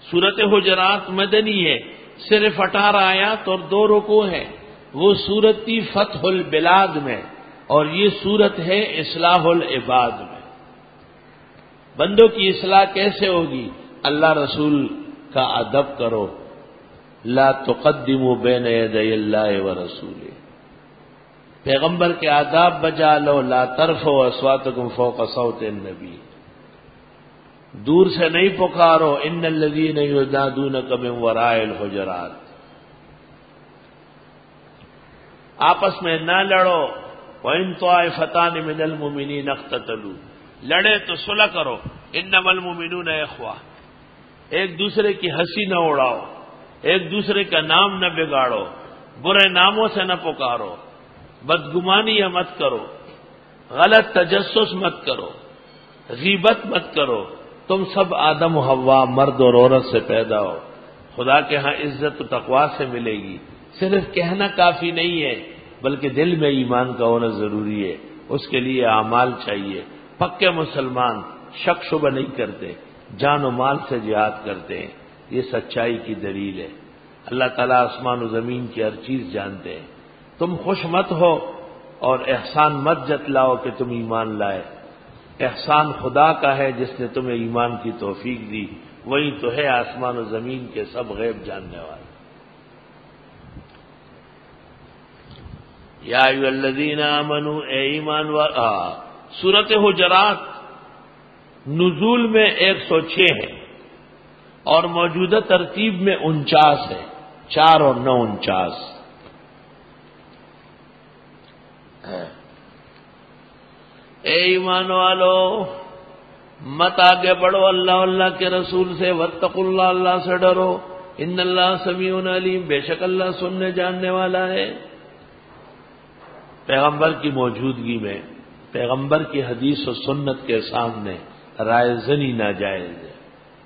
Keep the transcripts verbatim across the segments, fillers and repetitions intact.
سورت حجرات مدنی ہے، صرف اٹھارہ آیات اور دو رکوع ہے. وہ سورت تھی فتح البلاد میں، اور یہ سورت ہے اصلاح العباد میں. بندوں کی اصلاح کیسے ہوگی؟ اللہ رسول کا ادب کرو. لا تقدموا بین یدی اللہ ورسولہ، پیغمبر کے آداب بجا لو. لا ترفعوا اصواتکم فوق صوت النبی، دور سے نہیں پکارو. ان الذین ینادونک من وراء الحجرات، آپس میں نہ لڑو. وَإِن طَائِفَتَانِ مِنَ الْمُؤْمِنِينَ اقْتَتَلُوا، لڑے تو صلح کرو. انما المؤمنون اخوہ، ایک دوسرے کی ہنسی نہ اڑاؤ، ایک دوسرے کا نام نہ بگاڑو، برے ناموں سے نہ پکارو، بدگمانی مت کرو، غلط تجسس مت کرو، غیبت مت کرو. تم سب آدم و حوا، مرد اور عورت سے پیدا ہو. خدا کے ہاں عزت و تقویٰ سے ملے گی. صرف کہنا کافی نہیں ہے، بلکہ دل میں ایمان کا ہونا ضروری ہے. اس کے لیے اعمال چاہیے. پکے مسلمان شک شبہ نہیں کرتے، جان و مال سے جہاد کرتے ہیں. یہ سچائی کی دلیل ہے. اللہ تعالیٰ آسمان و زمین کی ہر چیز جانتے ہیں. تم خوش مت ہو اور احسان مت جتلاؤ کہ تم ایمان لائے. احسان خدا کا ہے جس نے تمہیں ایمان کی توفیق دی. وہی تو ہے آسمان و زمین کے سب غیب جاننے والے. یا ایھا الذین آمنوا، اے ایمان والو. سورت حجرات نزول میں ایک سو چھ ہے اور موجودہ ترتیب میں انچاس ہے. چار اور نو انچاس. اے ایمان والو، مت آگے بڑھو اللہ اللہ کے رسول سے. واتقوا اللہ، اللہ سے ڈرو. ان اللہ سمیع علیم، بے شک اللہ سننے جاننے والا ہے. پیغمبر کی موجودگی میں، پیغمبر کی حدیث و سنت کے سامنے رائے زنی ناجائز ہے.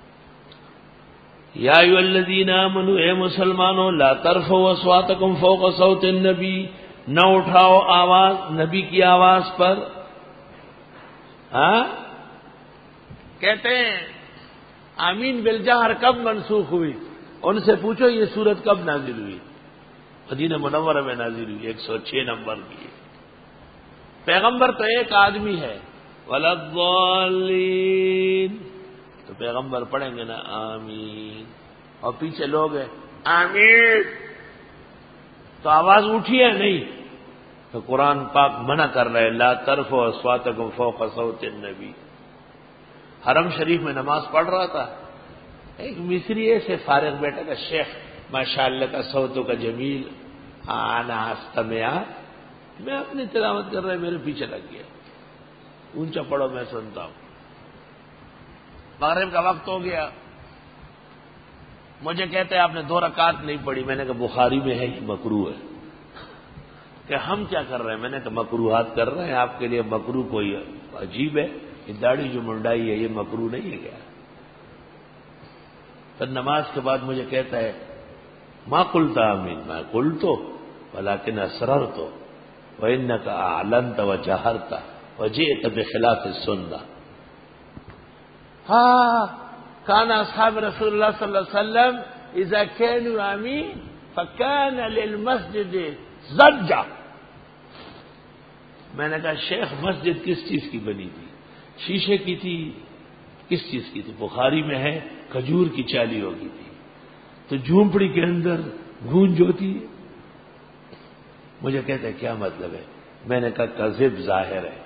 یا ایھا الذین آمنوا، اے مسلمانوں، لا ترفعوا اصواتکم فوق صوت النبی، نہ اٹھاؤ آواز نبی کی آواز پر. ہاں کہتے ہیں آمین بالجہر کب منسوخ ہوئی؟ ان سے پوچھو یہ سورت کب نازل ہوئی؟ مدینہ منورہ میں نازل ہوئی، ایک سو چھ نمبر کی. پیغمبر تو ایک آدمی ہے. وَلَا الضَّالِّينَ، تو پیغمبر پڑھیں گے نا آمین، اور پیچھے لوگ ہیں آمین، تو آواز اٹھی ہے نہیں. تو قرآن پاک منع کر رہے لا ترفعوا اصواتکم فوق صوت النبی. حرم شریف میں نماز پڑھ رہا تھا، ایک مصری سے فارغ بیٹا کا شیخ، ماشاءاللہ کا صوتوں کا جمیل، آنا استمع، میں اپنی تلاوت کر رہا ہے، میرے پیچھے لگ گیا. اونچا پڑھو میں سنتا ہوں. مغرب کا وقت ہو گیا، مجھے کہتے ہیں آپ نے دو رکعت نہیں پڑھی. میں نے کہا بخاری میں ہے یہ مکروہ ہے. کہ ہم کیا کر رہے ہیں؟ میں نے کہا مکروہات کر رہے ہیں. آپ کے لیے مکروہ کوئی عجیب ہے؟ یہ داڑھی جو منڈائی ہے یہ مکروہ نہیں ہے کیا؟ پھر نماز کے بعد مجھے کہتا ہے ما قلت آمین، میں قلت ولکن اسررت وانک اعلنت وجہرت وجئت بخلاف السنہ. ہاں کان اصحاب رسول اللہ صلی اللہ علیہ وسلم اذا كانوا آمین فكان للمسجد زجہ. میں نے کہا شیخ مسجد کس چیز کی بنی تھی؟ شیشے کی تھی؟ کس چیز کی تھی؟ بخاری میں ہے کھجور کی چالی ہوگی تھی. تو جھونپڑی کے اندر گونج ہوتی ہے. مجھے کہتے ہیں کیا مطلب ہے؟ میں نے کہا کذب ظاہر ہے.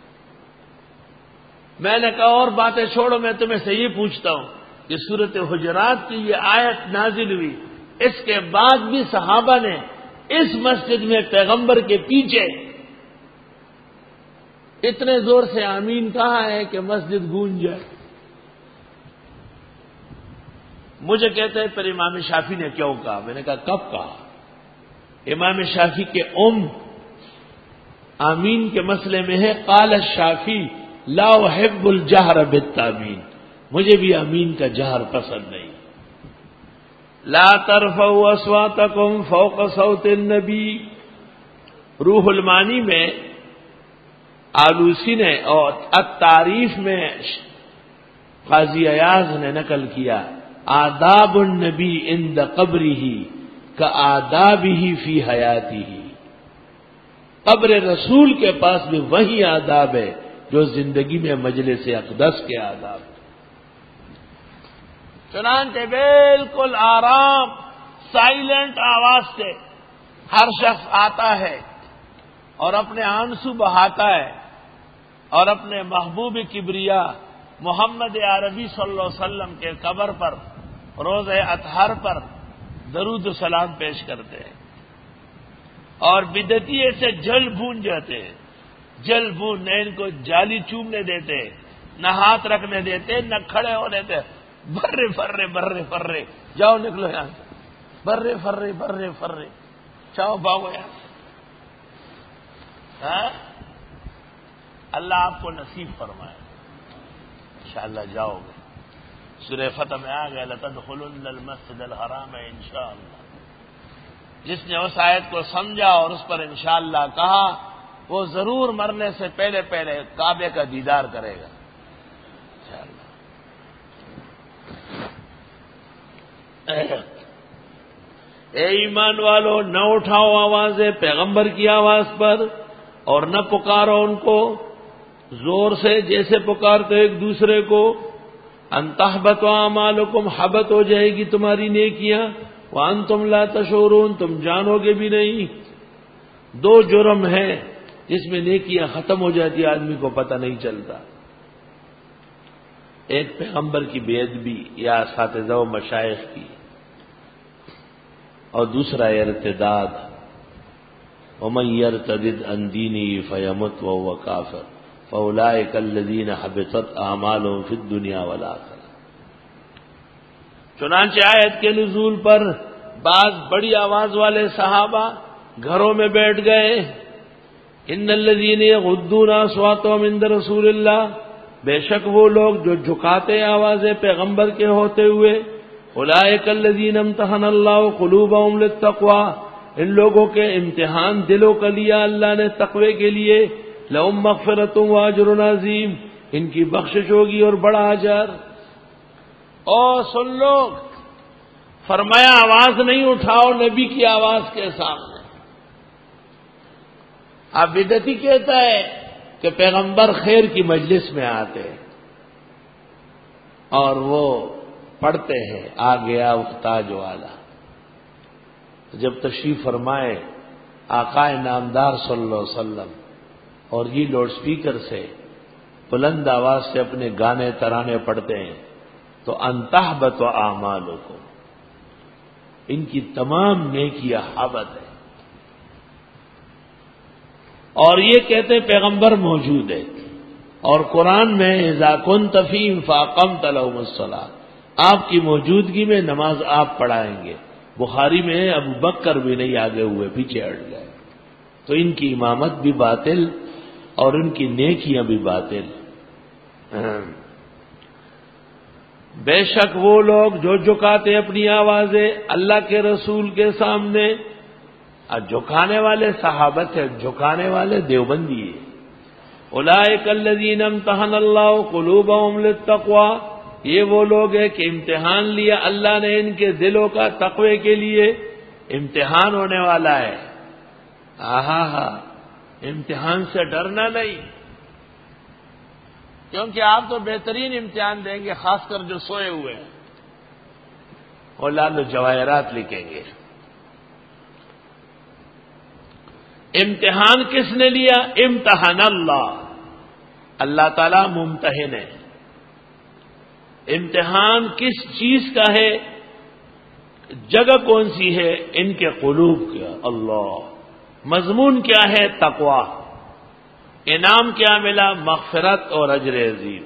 میں نے کہا اور باتیں چھوڑو، میں تمہیں سے یہ پوچھتا ہوں کہ سورت حجرات کی یہ آیت نازل ہوئی، اس کے بعد بھی صحابہ نے اس مسجد میں پیغمبر کے پیچھے اتنے زور سے آمین کہا ہے کہ مسجد گونج جائے. مجھے کہتے ہیں پھر امام شافعی نے کیوں کہا؟ میں نے کہا کب کہا؟ امام شافعی کے ام آمین کے مسئلے میں ہے قال الشافعی لا احب الجہر بالتامین، مجھے بھی آمین کا جہر پسند نہیں. لا ترفعوا اصواتکم فوق صوت النبی. روح المعانی میں آلوسی نے اور التعریف میں قاضی ایاز نے نقل کیا آداب النبی عند قبرہ کآدابہ فی حیاتہ، قبر رسول کے پاس بھی وہی آداب ہے جو زندگی میں مجلس اقدس کے آداب. چنانچہ بالکل آرام سائلنٹ آواز سے ہر شخص آتا ہے اور اپنے آنسو بہاتا ہے اور اپنے محبوب کبریا محمد عربی صلی اللہ علیہ وسلم کے قبر پر روز اطہر پر درود و سلام پیش کرتے ہیں، اور بدعتی سے جل بھون جاتے ہیں. جل بھون، نہ ان کو جالی چومنے دیتے، نہ ہاتھ رکھنے دیتے، نہ کھڑے ہونے دیتے. برے فرے برے فرے جاؤ نکلو یہاں سے، برے فرے برے فرے چاؤ بھاگو یہاں سے. ہاں؟ اللہ آپ کو نصیب فرمائے، انشاءاللہ جاؤ گے. سورہ فتح میں آ گیا لَتَدْخُلُنَّ الْمَسْجِدَ الْحَرَامَ انشاءاللہ. جس نے اس آیت کو سمجھا اور اس پر انشاءاللہ کہا، وہ ضرور مرنے سے پہلے پہلے کعبے کا دیدار کرے گا انشاءاللہ. اے ایمان والو، نہ اٹھاؤ آوازیں پیغمبر کی آواز پر اور نہ پکارو ان کو زور سے جیسے پکارتے ایک دوسرے کو. ان تحبط اعمالکم، حبط ہو جائے گی تمہاری نیکیاں، وانتم لا تشعرون، تم جانو گے بھی نہیں. دو جرم ہیں جس میں نیکیاں ختم ہو جاتی، آدمی کو پتہ نہیں چلتا. ایک پیغمبر کی بے ادبی یا اساتذہ و مشائخ کی، اور دوسرا ارتداد. ومن يرتد عن دينه فيمت وهو كافر فاولئك الذين حبطت اعمالهم في الدنيا والآخرة. چنانچہ آیت کے نزول پر بعض بڑی آواز والے صحابہ گھروں میں بیٹھ گئے. ان الذين يغضون اصواتهم عند رسول اللہ، بے شک وہ لوگ جو جھکاتے آوازیں پیغمبر کے ہوتے ہوئے. اولئک الذین امتحن اللہ قلوبهم للتقوی، ان لوگوں کے امتحان دلوں کا لیا اللہ نے تقوی کے لیے. لہم مغفرۃ واجر عظیم، ان کی بخشش ہوگی اور بڑا اجر. اور سن لو، فرمایا آواز نہیں اٹھاؤ نبی کی آواز کے سامنے. اب بدعتی کہتا ہے کہ پیغمبر خیر کی مجلس میں آتے اور وہ پڑھتے ہیں آ گیا افتاج والا. جب تشریف فرمائے آقا نامدار صلی اللہ علیہ وسلم اور یہ لاؤڈ سپیکر سے بلند آواز سے اپنے گانے ترانے پڑھتے ہیں تو انتحبط و اعمالکم، ان کی تمام نیکیاں حبط ہے. اور یہ کہتے ہیں پیغمبر موجود ہے، اور قرآن میں اذا كنت فیہم فاقمت لهم الصلاۃ، آپ کی موجودگی میں نماز آپ پڑھائیں گے. بخاری میں ابو بکر بھی نہیں آگے ہوئے، پیچھے ہٹ گئے. تو ان کی امامت بھی باطل اور ان کی نیکیاں بھی باطل. بے شک وہ لوگ جو جھکاتے اپنی آوازیں اللہ کے رسول کے سامنے. اور جھکانے والے صحابت ہے، جھکانے والے دیوبندی ہے. اولئک الذین امتحن اللہ قلوبهم للتقوی، یہ وہ لوگ ہیں کہ امتحان لیا اللہ نے ان کے دلوں کا تقوی کے لیے. امتحان ہونے والا ہے، آہا ہا امتحان سے ڈرنا نہیں، کیونکہ آپ تو بہترین امتحان دیں گے، خاص کر جو سوئے ہوئے ہیں. اور لال جواہرات لکھیں گے. امتحان کس نے لیا؟ امتحان اللہ، اللہ تعالی ممتحن ہے. امتحان کس چیز کا ہے؟ جگہ کون سی ہے؟ ان کے قلوب کا. اللہ، مضمون کیا ہے؟ تقوی. انعام کیا ملا؟ مغفرت اور اجر عظیم.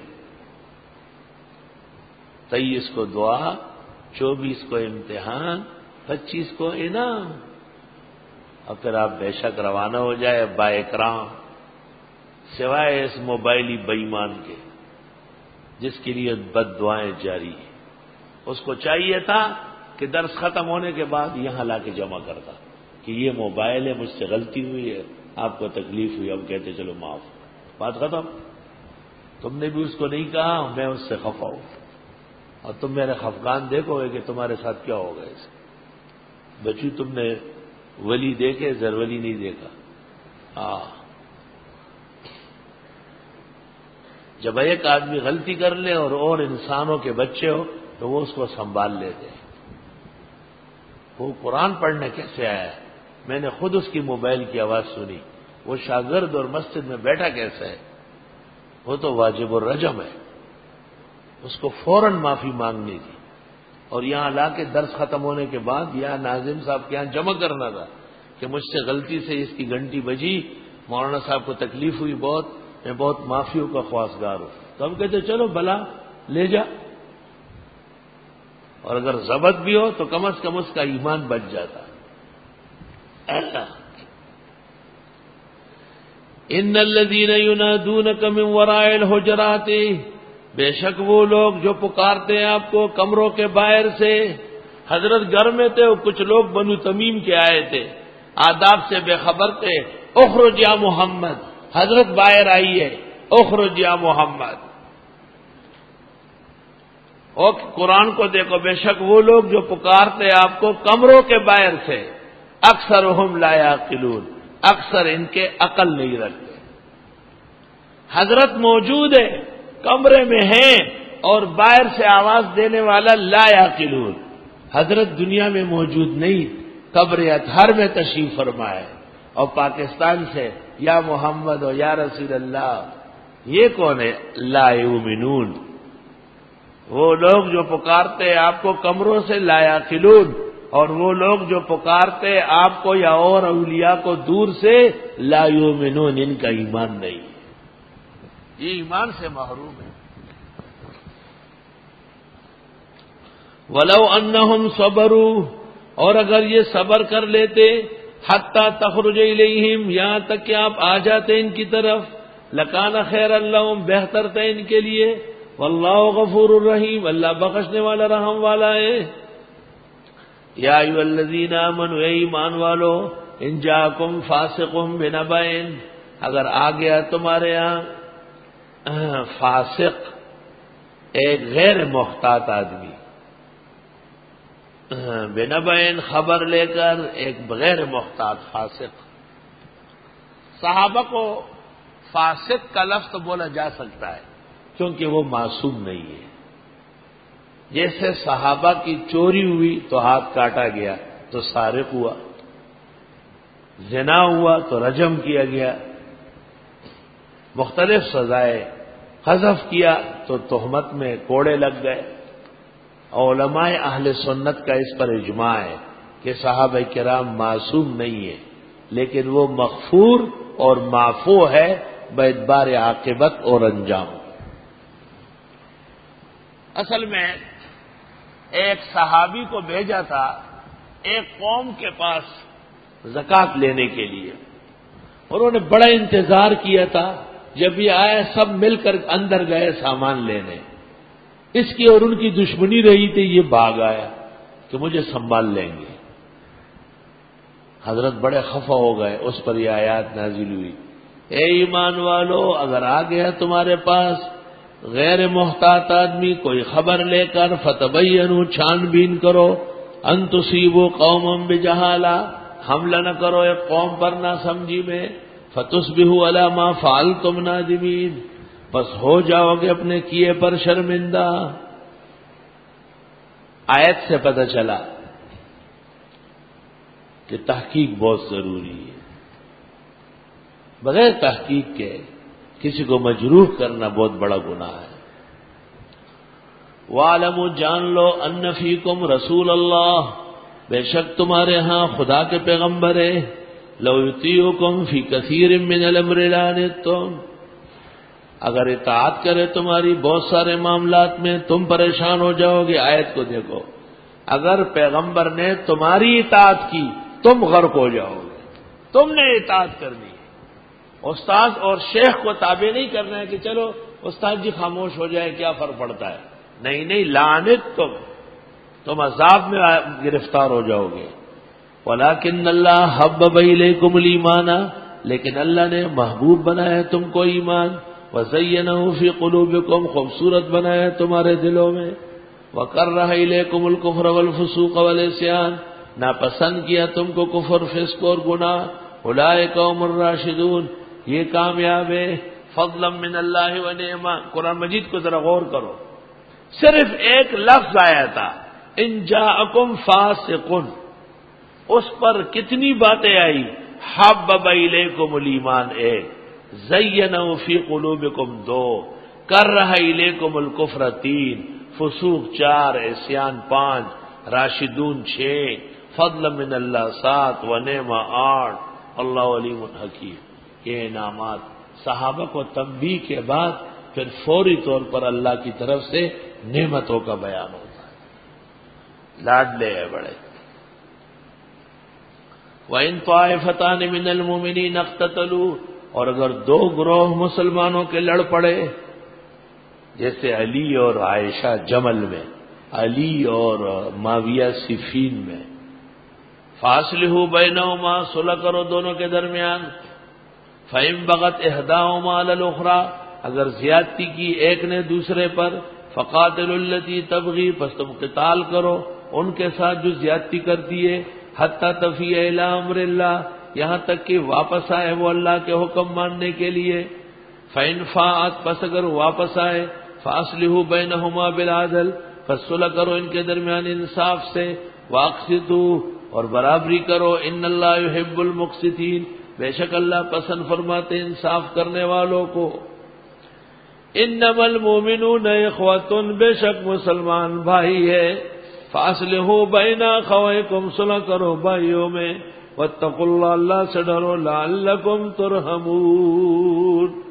تیئیس کو دعا، چوبیس کو امتحان، پچیس کو انعام. اور پھر آپ بے شک روانہ ہو جائے با اکرام، سوائے اس موبائلی بےایمان کے جس کے لیے بد دعائیں جاری ہیں. اس کو چاہیے تھا کہ درس ختم ہونے کے بعد یہاں لا کے جمع کرتا کہ یہ موبائل ہے، مجھ سے غلطی ہوئی ہے، آپ کو تکلیف ہوئی. اب کہتے چلو معاف، بات ختم. تم نے بھی اس کو نہیں کہا، میں اس سے خفا ہوں. اور تم میرے خفقان دیکھو گے کہ تمہارے ساتھ کیا ہوگا اسے. بچو تم نے ولی دیکھے زرولی نہیں دیکھا. ہاں جب ایک آدمی غلطی کر لے اور اور انسانوں کے بچے ہو تو وہ اس کو سنبھال لیتے ہیں. وہ قرآن پڑھنے کیسے آیا ہے؟ میں نے خود اس کی موبائل کی آواز سنی. وہ شاگرد اور مسجد میں بیٹھا کیسے ہے؟ وہ تو واجب الرجم ہے. اس کو فوراً معافی مانگنی تھی اور یہاں لا کے درس ختم ہونے کے بعد یہاں ناظم صاحب کے یہاں جمع کرنا تھا کہ مجھ سے غلطی سے اس کی گھنٹی بجی، مولانا صاحب کو تکلیف ہوئی بہت، میں بہت معافیوں کا خواستگار ہوں. تو ہم کہتے چلو بلا لے جا، اور اگر ضبط بھی ہو تو کم از کم اس کا ایمان بچ جاتا. ان الذين ينادونك من وراء الحجرات، بے شک وہ لوگ جو پکارتے ہیں آپ کو کمروں کے باہر سے. حضرت گھر میں تھے، کچھ لوگ بنو تمیم کے آئے تھے، آداب سے بے خبر تھے. اخرج یا محمد، حضرت باہر آئیے، اخرج یا محمد. اور قرآن کو دیکھو، بے شک وہ لوگ جو پکارتے آپ کو کمروں کے باہر سے. اکثرهم لا یعقلون، اکثر ان کے عقل نہیں رکھتے. حضرت موجود ہے، کمرے میں ہیں، اور باہر سے آواز دینے والا لا یعقلون. حضرت دنیا میں موجود نہیں، قبر اطہر میں تشریف فرما ہے، اور پاکستان سے یا محمد و یا رسول اللہ. یہ کون ہے؟ لا یؤمنون. وہ لوگ جو پکارتے آپ کو کمروں سے لا یعقلون، اور وہ لوگ جو پکارتے آپ کو یا اور اولیاء کو دور سے لا یؤمنون، ان کا ایمان نہیں ہے، یہ ایمان سے محروم ہے. وَلَوْ أَنَّهُمْ صَبَرُوا، اور اگر یہ صبر کر لیتے، حَتَّى تَخْرُجَ إِلَيْهِمْ، یہاں تک کہ آپ آ جاتے ان کی طرف، لَكَانَ خَيْرًا لَهُمْ، بہتر تھا ان کے لیے. وَاللَّهُ غَفُورٌ رَحِيمٌ، اللہ بخشنے والا رحم والا ہے. یا ایھا الذین آمنوا، اے ایمان والو، ان جاءکم فاسق بنبأ، اگر آ گیا تمہارے یہاں فاسق، ایک غیر محتاط آدمی، بنبأ خبر لے کر، ایک بغیر محتاط فاسق. صحابہ کو فاسق کا لفظ بولا جا سکتا ہے کیونکہ وہ معصوم نہیں ہے. جیسے صحابہ کی چوری ہوئی تو ہاتھ کاٹا گیا تو سارق ہوا، زنا ہوا تو رجم کیا گیا، مختلف سزائیں، قذف کیا تو تہمت میں کوڑے لگ گئے. علماء اہل سنت کا اس پر اجماع ہے کہ صحابہ کرام معصوم نہیں ہے، لیکن وہ مغفور اور معفو ہے باعتبار عاقبت اور انجام. اصل میں ایک صحابی کو بھیجا تھا ایک قوم کے پاس زکوٰۃ لینے کے لیے، اور انہوں نے بڑا انتظار کیا تھا. جب یہ آئے سب مل کر اندر گئے سامان لینے، اس کی اور ان کی دشمنی رہی تھی، یہ بھاگ آیا کہ مجھے سنبھال لیں گے. حضرت بڑے خفا ہو گئے، اس پر یہ آیات نازل ہوئی، اے ایمان والو، اگر آ گیا تمہارے پاس غیر محتاط آدمی کوئی خبر لے کر، فتبینوا، چھان بین کرو، ان تصیبوا قوما بجہالہ، حملہ نہ کرو ایک قوم پر نہ سمجھی میں، فتصبحوا علی ما فعلتم نادمین، بس ہو جاؤ گے اپنے کیے پر شرمندہ. آیت سے پتہ چلا کہ تحقیق بہت ضروری ہے. بغیر تحقیق کے کسی کو مجروح کرنا بہت بڑا گناہ ہے. وَاعْلَمُوا، جان لو، ان فیکم رسول اللہ، بے شک تمہارے ہاں خدا کے پیغمبر ہے. لو یطیعکم فی کثیر من الامر لعنتم، اگر اطاعت کرے تمہاری بہت سارے معاملات میں تم پریشان ہو جاؤ گے. آیت کو دیکھو، اگر پیغمبر نے تمہاری اطاعت کی تم غرق ہو جاؤ گے. تم نے اطاعت کرنی ہے. استاد اور شیخ کو تابع نہیں کرنا ہے کہ چلو استاد جی خاموش ہو جائے کیا فرق پڑتا ہے. نہیں نہیں، لعنت تم تم عذاب میں گرفتار ہو جاؤ گے. وَلَٰكِنَّ اللَّهَ حَبَّبَ إِلَيْكُمُ الْإِيمَانَ، لیکن اللہ نے محبوب بنایا تم کو ایمان. وَزَيَّنَهُ فِي قُلُوبِكُمْ، خوبصورت بنایا تمہارے دلوں میں. وَكَرَّهَ إِلَيْكُمُ الْكُفْرَ وَالْفُسُوقَ وَالْعِصْيَانَ، ناپسند کیا تم کو کفر، فسق اور گناہ. اولئک هم الراشدون، یہ کامیاب ہے. فضلا من اللہ ونعما. قرآن مجید کو ذرا غور کرو، صرف ایک لفظ آیا تھا ان جاءکم فاسق، اس پر کتنی باتیں آئی. حبب الیکم الایمان ایک، زینہ فی قلوبکم دو، کرہ الیکم الکفر تین، فسوق چار، عصیان پانچ، راشدون چھ، فضل من اللہ سات، ونعما آٹھ، اللہ علیم حکیم. یہ انعامات صحابہ کو تنبیہ کے بعد پھر فوری طور پر اللہ کی طرف سے نعمتوں کا بیان ہوتا ہے. لاڈلے ہے بڑے. وَإِن طَائِفَتَانِ مِنَ الْمُؤْمِنِينَ اقْتَتَلُوا، اور اگر دو گروہ مسلمانوں کے لڑ پڑے، جیسے علی اور عائشہ جمل میں، علی اور معاویہ صفین میں، فَأَصْلِحُوا بَيْنَهُمَا، صلح کرو دونوں کے درمیان. فَإِن بَغَتْ إِحْدَاهُمَا عَلَى الْأُخْرَى، اگر زیادتی کی ایک نے دوسرے پر، فَقَاتِلُوا الَّتِي تَبْغِي، پس تم قتال کرو ان کے ساتھ جو زیادتی کرتی ہے، حَتَّى تَفِيَ إِلَىٰ أَمْرِ اللَّهِ، یہاں تک کہ واپس آئے وہ اللہ کے حکم ماننے کے لیے. فَإِن فَاءَتْ، پس اگر واپس آئے، فَأَصْلِحُوا بَيْنَهُمَا بِالْعَدْلِ، پس صلح کرو ان کے درمیان انصاف سے. وَأَقْسِطُوا، اور برابری کرو. ان اللہ یحب المقسطین، بے شک اللہ پسند فرماتے انصاف کرنے والوں کو. انما المؤمنون اخوۃ، بے شک مسلمان بھائی ہے. فاصلحوا بین اخویکم، صلح کرو بھائیوں میں. واتقوا اللہ، اللہ سے ڈرو. لعلکم ترحمون،